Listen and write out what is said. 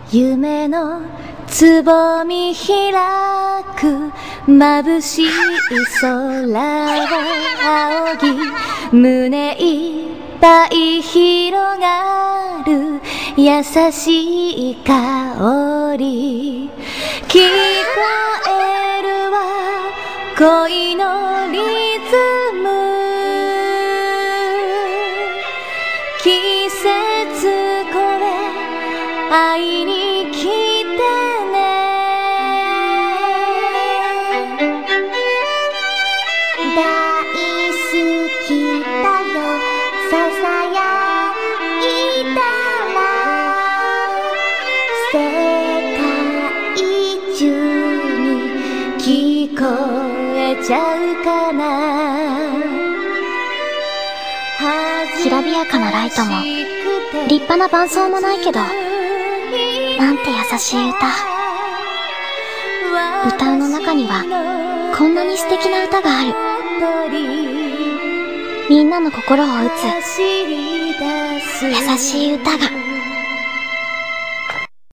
夢のつぼみ開く眩しい空は仰ぎ胸いっぱい広がる優しい香り聞こえるわ恋のリズム季節越え会いに来てね大好きだよささやいたら世界中に聞こえちゃうかなきらびやかなライトも立派な伴奏もないけどなんて優しい歌うの中にはこんなに素敵な歌があるみんなの心を打つ優しい歌が